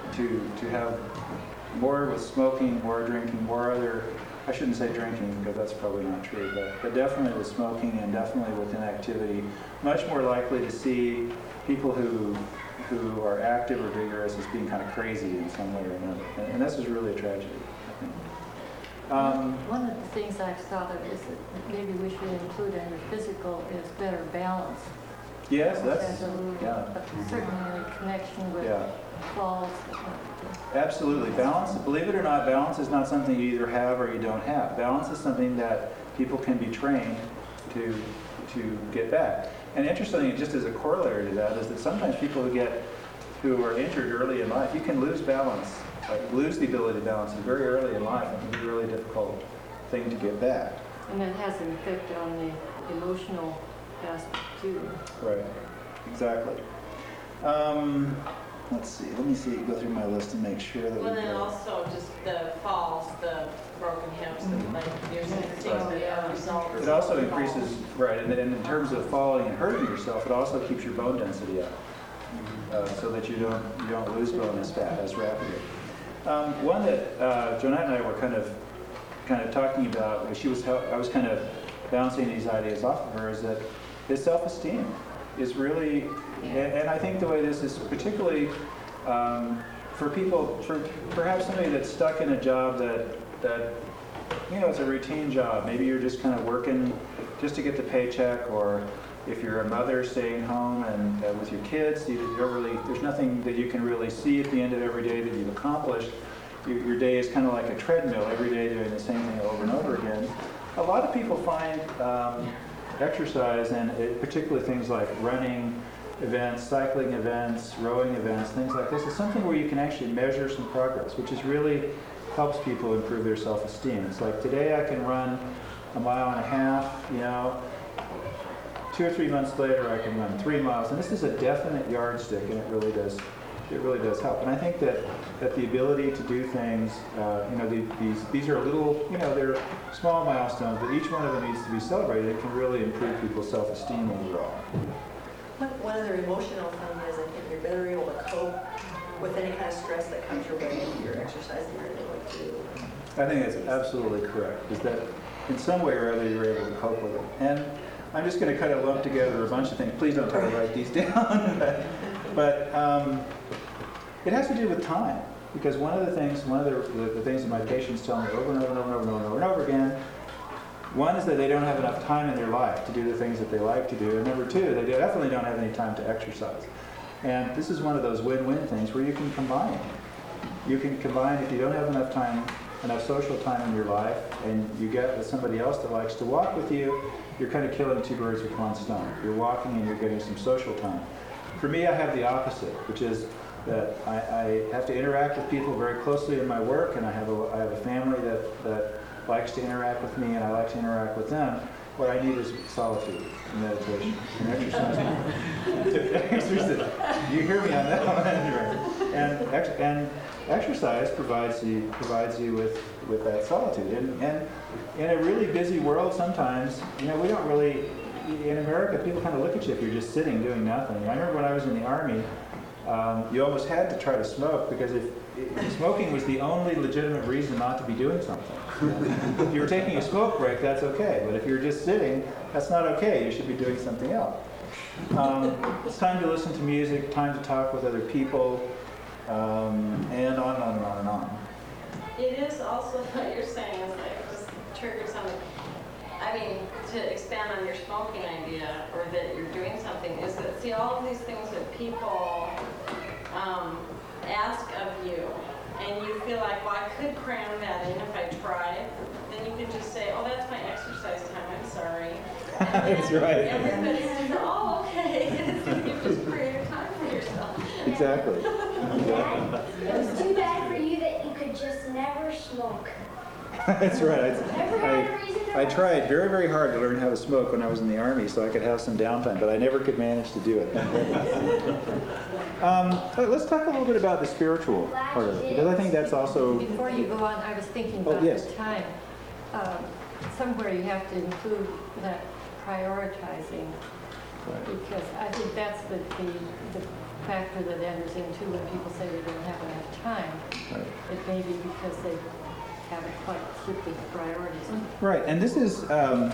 more with smoking, more drinking, more other, I shouldn't say drinking because that's probably not true, but definitely with smoking and definitely with inactivity, much more likely to see people who are active or vigorous as being kind of crazy in some way or another. And this is really a tragedy, I think. One of the things I've thought of is that maybe we should include in the physical is better balance. Yes, Certainly a connection with falls. Absolutely. Balance, believe it or not, balance is not something you either have or you don't have. Balance is something that people can be trained to get back. And interestingly, just as a corollary to that, is that sometimes people who are injured early in life, you can lose balance, lose the ability to balance very early in life. It can be a really difficult thing to get back. And that has an effect on the emotional aspect too. Right, exactly. Let's see, let me see, go through my list and make sure that Well, we then go. also just the falls, the broken hips, and like you're saying, things that are results. It also of increases, falls. right, and then in terms of falling and hurting yourself, it also keeps your bone density up, so that you don't lose bone as rapidly. One that Jonette and I were kind of talking about, I was kind of bouncing these ideas off of her, is that his self-esteem is really, and I think the way this is particularly for people, for perhaps somebody that's stuck in a job that it's a routine job. Maybe you're just kind of working just to get the paycheck, or if you're a mother staying home and with your kids, you don't really, there's nothing that you can really see at the end of every day that you've accomplished. Your day is kind of like a treadmill, every day doing the same thing over and over again. A lot of people find exercise, and particularly things like running events, cycling events, rowing events, things like this, is something where you can actually measure some progress, which is really helps people improve their self-esteem. It's like, today I can run 1.5 miles, 2 or 3 months later I can run 3 miles, and this is a definite yardstick, and it really does help. And I think that the ability to do things, these are little, they're small milestones, but each one of them needs to be celebrated. It can really improve people's self-esteem overall. One other emotional thing is I think you're better able to cope with any kind of stress that comes your way if you're exercising regularly too. I think that's absolutely correct, is that in some way or other you're able to cope with it. And I'm just going to kind of lump together a bunch of things. Please don't try to write these down. but it has to do with time. Because one of the things that my patients tell me over and over again, one is that they don't have enough time in their life to do the things that they like to do. And number two, they definitely don't have any time to exercise. And this is one of those win-win things where you can combine. You can combine, if you don't have enough time, enough social time in your life, and you get with somebody else that likes to walk with you, you're kind of killing 2 birds with 1 stone. You're walking and you're getting some social time. For me, I have the opposite, which is that I have to interact with people very closely in my work, and I have a family that likes to interact with me, and I like to interact with them. What I need is solitude, and meditation, and exercise. You hear me on that one, and exercise provides you with that solitude. And in a really busy world, sometimes we don't really. In America, people kind of look at you if you're just sitting doing nothing. I remember when I was in the Army, you almost had to try to smoke, because if smoking was the only legitimate reason not to be doing something. If you were taking a smoke break, that's okay. But if you're just sitting, that's not okay. You should be doing something else. It's time to listen to music, time to talk with other people, and on and on and on and on. It is also what you're saying is like just triggered something. I mean, to expand on your smoking idea, or that you're doing something, is that, see, all of these things that people ask of you, and you feel like, well, I could cram that in if I tried, then you could just say, oh, that's my exercise time, I'm sorry. And That's right. Everybody says, oh, okay, you just created time for yourself. Exactly. It was too bad for you that you could just never smoke. That's right. Never had a reason to I tried very, very hard to learn how to smoke when I was in the Army so I could have some downtime, but I never could manage to do it. Let's talk a little bit about the spiritual part of it, because I think that's also... Before you go on, I was thinking about the time. Somewhere you have to include that prioritizing, because I think that's the factor that enters into when people say they don't have enough time. Right. It may be because they haven't quite shifted the priorities. Right, and this is,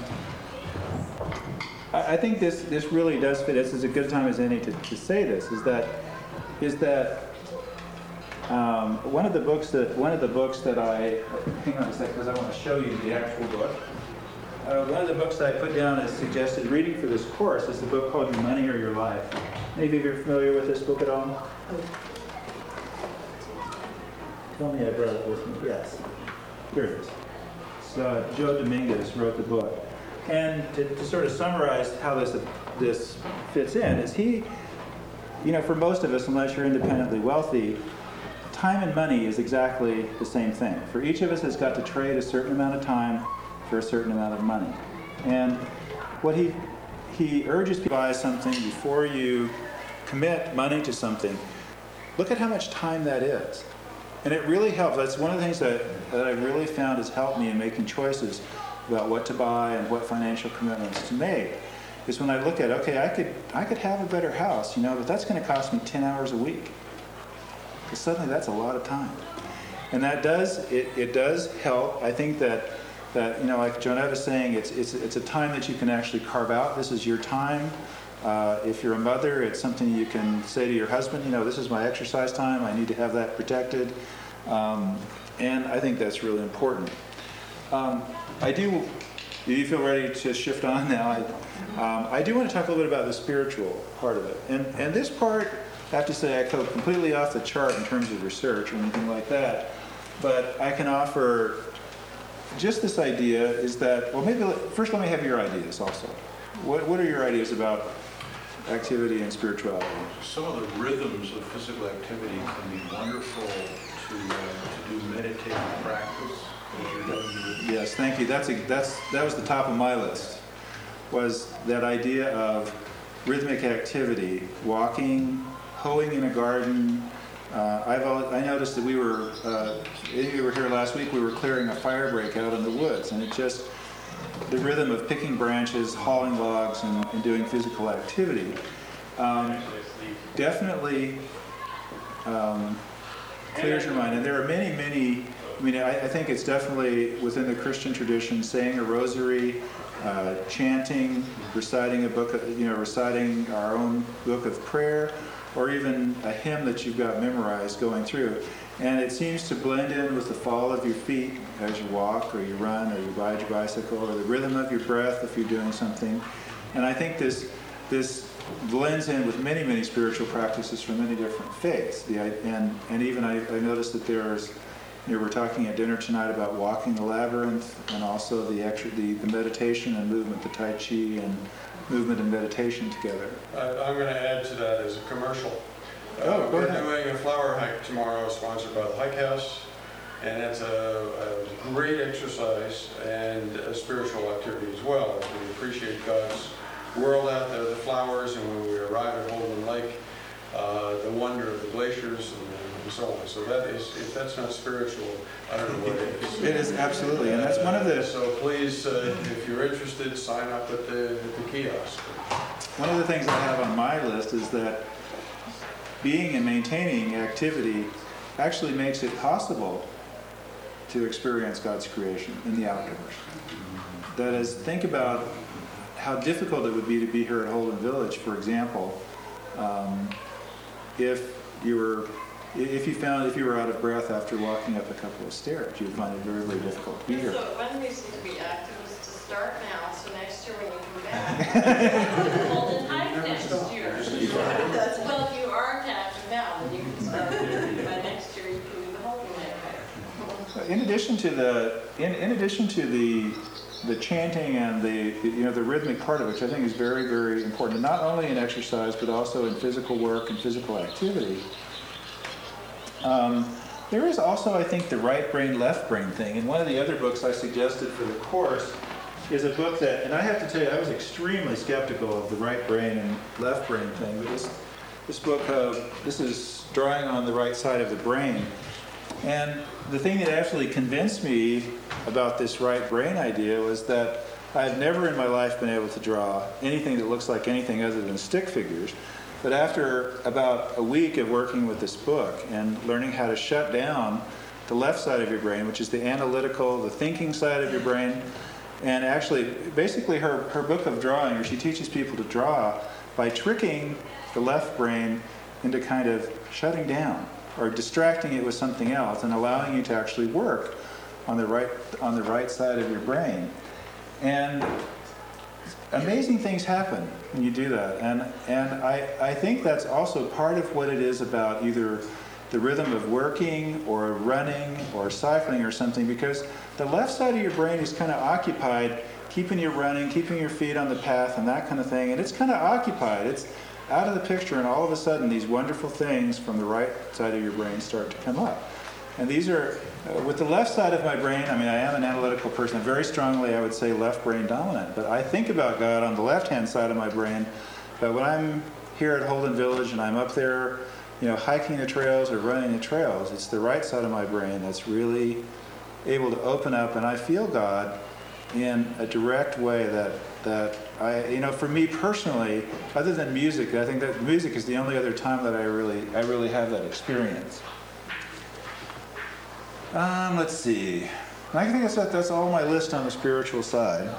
I think this really does fit. This is a good time as any to say this. Is that one of the books that I hang on a second because I want to show you the actual book. One of the books that I put down as suggested reading for this course is the book called Your Money or Your Life. Any of you are familiar with this book at all? Tell me I brought it with me. Yes. Here it is. So Joe Dominguez wrote the book. And to sort of summarize how this fits in, is he, for most of us, unless you're independently wealthy, time and money is exactly the same thing. For each of us has got to trade a certain amount of time for a certain amount of money. And what he urges people to buy something before you commit money to something, look at how much time that is. And it really helps. That's one of the things that I really found has helped me in making choices about what to buy and what financial commitments to make, is when I look at, okay, I could have a better house, but that's going to cost me 10 hours a week. Because suddenly that's a lot of time. And that does, it does help. I think that like Jonette was saying, it's a time that you can actually carve out. This is your time. If you're a mother, it's something you can say to your husband, this is my exercise time. I need to have that protected. And I think that's really important. Do you feel ready to shift on now? I do want to talk a little bit about the spiritual part of it. And this part, I have to say, I go completely off the chart in terms of research or anything like that. But I can offer just this idea is that, well, maybe first let me have your ideas also. What are your ideas about activity and spirituality? Some of the rhythms of physical activity can be wonderful to do meditative practice. Yes, thank you. That was the top of my list, was that idea of rhythmic activity, walking, hoeing in a garden. I noticed that we were here last week, we were clearing a fire break out in the woods, and it just, the rhythm of picking branches, hauling logs, and doing physical activity definitely clears your mind. And there are many, I think it's definitely within the Christian tradition, saying a rosary, chanting, reciting a book, reciting our own book of prayer, or even a hymn that you've got memorized going through. And it seems to blend in with the fall of your feet as you walk, or you run, or you ride your bicycle, or the rhythm of your breath if you're doing something. And I think this blends in with many spiritual practices from many different faiths. And even I noticed that there's, we're talking at dinner tonight about walking the labyrinth, and also the meditation and movement, the Tai Chi and movement and meditation together. I'm going to add to that as a commercial. Go we're ahead. doing a flower hike tomorrow, sponsored by the Hike House, and it's a great exercise and a spiritual activity as well. We appreciate God's world out there, the flowers, and when we arrive at Holden Lake, the wonder of the glaciers and so on. So that is, if that's not spiritual, I don't know what it is. It is absolutely, and that's one of the... So please, if you're interested, sign up at the kiosk. One of the things I have on my list is that being and maintaining activity actually makes it possible to experience God's creation in the outdoors. That is, think about how difficult it would be to be here at Holden Village, for example, if you were out of breath after walking up a couple of stairs. You would find it very difficult to be here. So one reason to be active is to start now, so next year when you come back, Holden Hike next year. Well, if you aren't active now, then you can start, by next year you can do the Holden Hike. In addition to the chanting and the rhythmic part of it, which I think is very important, not only in exercise but also in physical work and physical activity. There is also, I think, the right brain, left brain thing. And one of the other books I suggested for the course is a book that, and I have to tell you, I was extremely skeptical of the right brain and left brain thing. But this book, this is Drawing on the Right Side of the Brain. And the thing that actually convinced me about this right brain idea was that I've never in my life been able to draw anything that looks like anything other than stick figures. But after about a week of working with this book and learning how to shut down the left side of your brain, which is the analytical, the thinking side of your brain, and actually, basically her book of drawing, where she teaches people to draw by tricking the left brain into kind of shutting down or distracting it with something else and allowing you to actually work on the right side of your brain. And amazing things happen when you do that. And I think that's also part of what it is about either the rhythm of working or running or cycling or something, because the left side of your brain is kind of occupied keeping you running, keeping your feet on the path and that kind of thing. And it's kind of occupied. It's out of the picture, and all of a sudden these wonderful things from the right side of your brain start to come up. And these are, with the left side of my brain, I am an analytical person. Very strongly, I would say left brain dominant. But I think about God on the left-hand side of my brain. But when I'm here at Holden Village and I'm up there, hiking the trails or running the trails, it's the right side of my brain that's really able to open up, and I feel God in a direct way that I, for me personally, other than music, I think that music is the only other time that I really have that experience. Let's see. I think that's all my list on the spiritual side.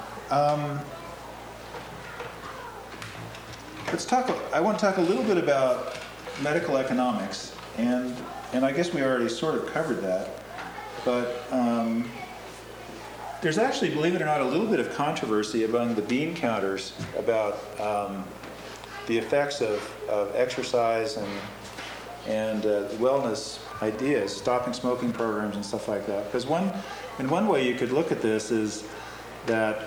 I want to talk a little bit about medical economics, and I guess we already sort of covered that, but there's actually, believe it or not, a little bit of controversy among the bean counters about the effects of exercise and wellness ideas, stopping smoking programs and stuff like that. Because in one way you could look at this is that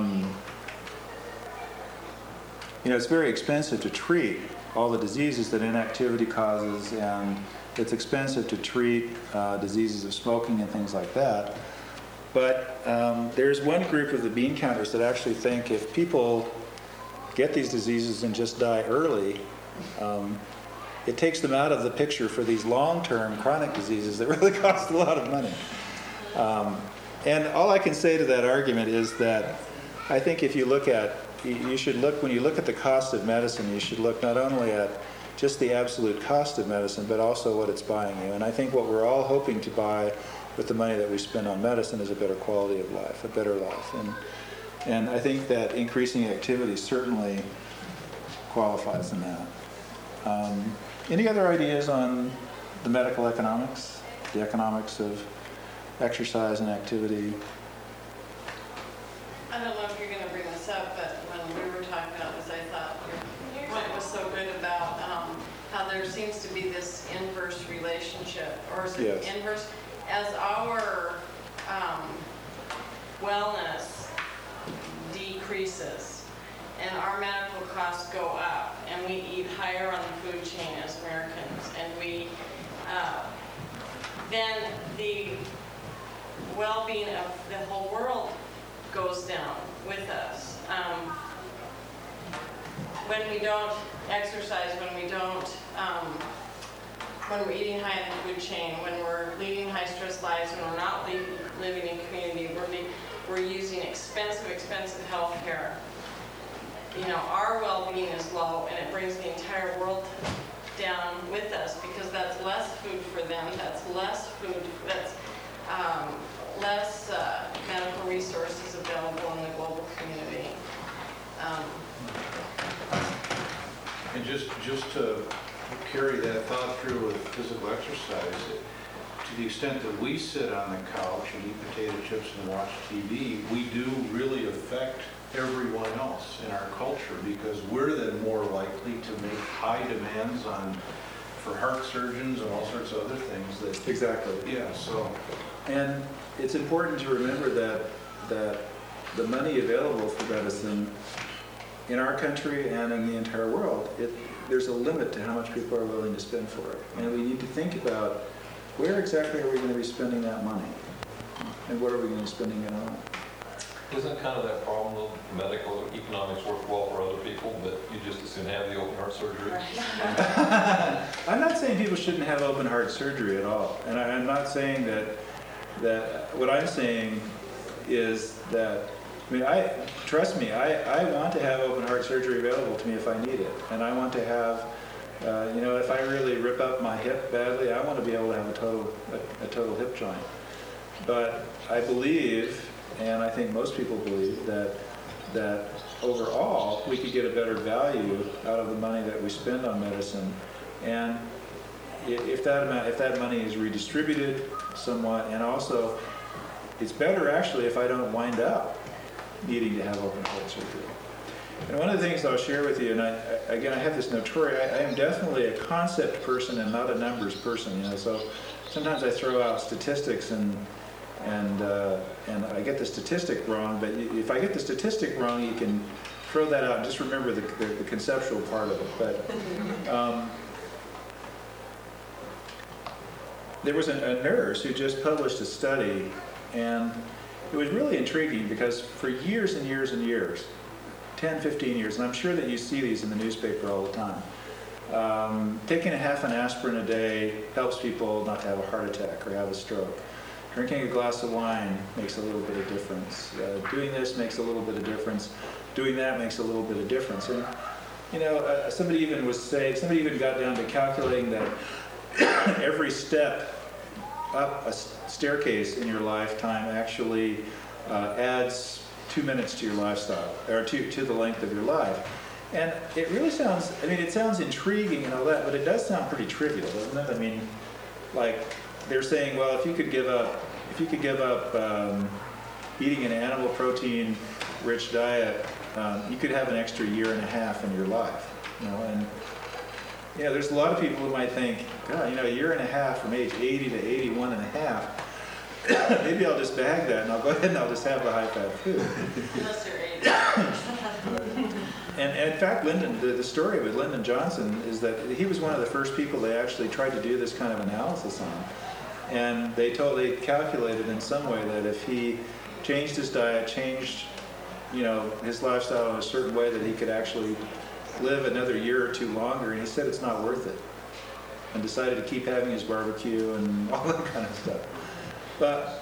it's very expensive to treat all the diseases that inactivity causes, and it's expensive to treat diseases of smoking and things like that. But there's one group of the bean counters that actually think if people get these diseases and just die early, it takes them out of the picture for these long-term chronic diseases that really cost a lot of money. And all I can say to that argument is that I think if you look at, when you look at the cost of medicine, you should look not only at just the absolute cost of medicine, but also what it's buying you. And I think what we're all hoping to buy with the money that we spend on medicine is a better quality of life, a better life. And I think that increasing activity certainly qualifies in that. Any other ideas on the medical economics, the economics of exercise and activity? I don't know if you're going to bring this up, but when we were talking about this, I thought your point was so good about how there seems to be this inverse relationship, or is it Yes. inverse? As our wellness decreases and our medical costs go up, and we eat higher on the food chain as Americans, and we then the well-being of the whole world goes down with us. When we don't exercise, when we're eating high in the food chain, when we're leading high-stress lives, when we're not living in community, we're using expensive health care. Our well-being is low, and it brings the entire world down with us, because that's less food for them, that's less food, that's less medical resources available in the global community. And just to carry that thought through with physical exercise, to the extent that we sit on the couch and eat potato chips and watch TV, we do really affect everyone else in our culture, because we're then more likely to make high demands for heart surgeons and all sorts of other things that... Exactly. Yeah, so... And it's important to remember that the money available for medicine in our country and in the entire world, there's a limit to how much people are willing to spend for it. And we need to think about where exactly are we going to be spending that money? And what are we going to be spending it on? Isn't kind of that problem though, medical economics work well for other people, but you just as soon have the open heart surgery? I'm not saying people shouldn't have open heart surgery at all. And I'm not saying that what I'm saying is that, trust me, I want to have open heart surgery available to me if I need it. And I want to have, if I really rip up my hip badly, I want to be able to have a total hip joint. But I believe, and I think most people believe, that overall we could get a better value out of the money that we spend on medicine. And if that money is redistributed somewhat, and also it's better actually if I don't wind up needing to have open heart surgery. And one of the things I'll share with you, and I have this notoriety, I am definitely a concept person and not a numbers person, so sometimes I throw out statistics and I get the statistic wrong, but if I get the statistic wrong, you can throw that out and just remember the conceptual part of it. But there was a nurse who just published a study, and it was really intriguing because for years and years and years, 10, 15 years, and I'm sure that you see these in the newspaper all the time. Taking a half an aspirin a day helps people not to have a heart attack or have a stroke. Drinking a glass of wine makes a little bit of difference. Doing this makes a little bit of difference. Doing that makes a little bit of difference. And you know, somebody even got down to calculating that every step up a staircase in your lifetime actually adds 2 minutes to your lifestyle, or to the length of your life. And it really sounds, I mean, it sounds intriguing and all that, but it does sound pretty trivial, doesn't it? I mean, like, they're saying, well, if you could give up eating an animal protein rich diet, you could have an extra year and a half in your life, you know. And you know, there's a lot of people who might think, God, you know, a year and a half from age 80 to 81 and a half, maybe I'll just bag that and I'll go ahead and I'll just have the high-fat food. Unless you're 80. And in fact, the story with Lyndon Johnson is that he was one of the first people they actually tried to do this kind of analysis on. And they calculated in some way that if he changed his diet, changed, you know, his lifestyle in a certain way, that he could actually live another year or two longer. And he said it's not worth it, and decided to keep having his barbecue and all that kind of stuff. But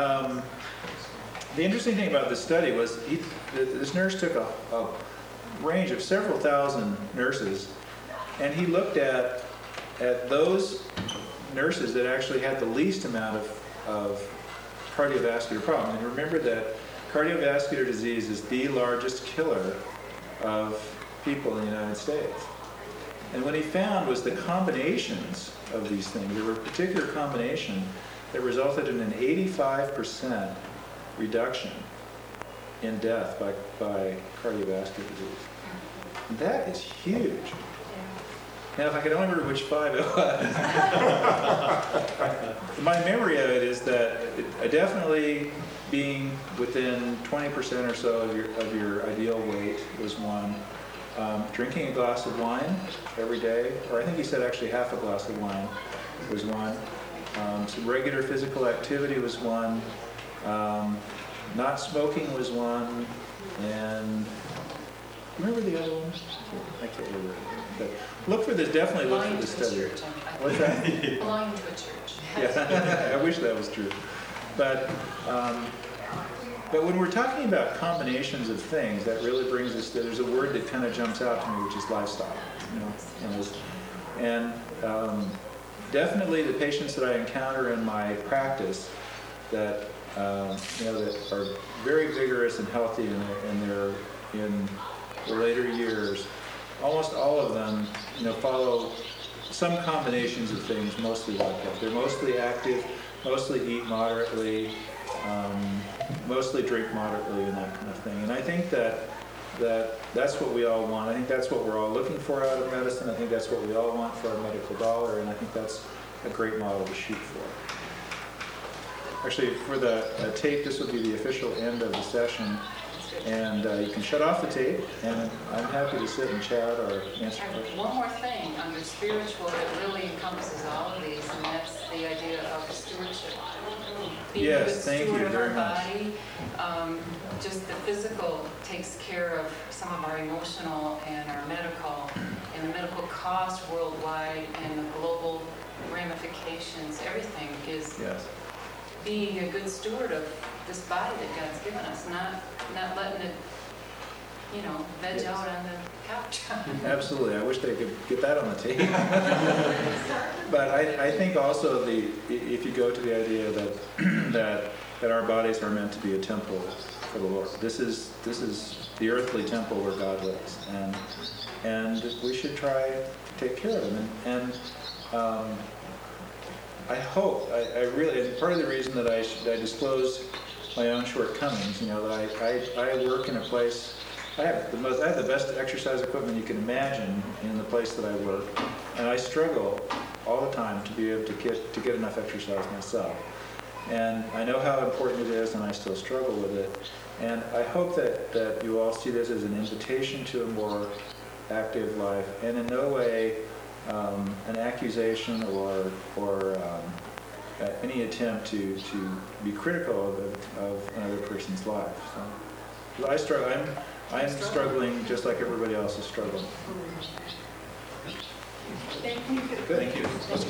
the interesting thing about this study was this nurse took a range of several thousand nurses, and he looked at those nurses that actually had the least amount of cardiovascular problems. And remember that cardiovascular disease is the largest killer of people in the United States. And what he found was the combinations of these things. There were a particular combination that resulted in an 85% reduction in death by cardiovascular disease. That is huge. Now, if I could only remember which 5 it was. My memory of it is that definitely being within 20% or so of your ideal weight was one. Drinking a glass of wine every day, or I think he said actually half a glass of wine was one. Some regular physical activity was one. Not smoking was one. And remember the other one? I can't remember. But look for this. Definitely look for this study. What's that? Belonging to a church. Yeah, I wish that was true. But when we're talking about combinations of things, that really brings us to, there's a word that kind of jumps out to me, which is lifestyle. You know, and definitely the patients that I encounter in my practice that you know, that are very vigorous and healthy in their later years, almost all of them, you know, follow some combinations of things, mostly like that. They're mostly active, mostly eat moderately, mostly drink moderately, and that kind of thing. And I think that's what we all want. I think that's what we're all looking for out of medicine. I think that's what we all want for our medical dollar, and I think that's a great model to shoot for. Actually, for the tape, this will be the official end of the session. And you can shut off the tape, and I'm happy to sit and chat or answer questions. One more thing under spiritual that really encompasses all of these, and that's the idea of stewardship. Being a good steward of our body. Just the physical takes care of some of our emotional and our medical, and the medical costs worldwide, and the global ramifications. Everything is being a good steward of this body that God's given us, not letting it, you know, veg out on the couch. Absolutely. I wish they could get that on the tape. But I think also if you go to the idea that our bodies are meant to be a temple for the Lord. This is the earthly temple where God lives, and we should try to take care of him. And I hope, I really, and part of the reason that I disclose my own shortcomings, you know, that I work in a place, I have the best exercise equipment you can imagine in the place that I work, and I struggle all the time to be able to get enough exercise myself. And I know how important it is, and I still struggle with it. And I hope that you all see this as an invitation to a more active life, and in no way an accusation or any attempt to be critical of another person's life. So I struggle. I'm struggling just like everybody else is struggling. Thank you. Thank you. Let's go.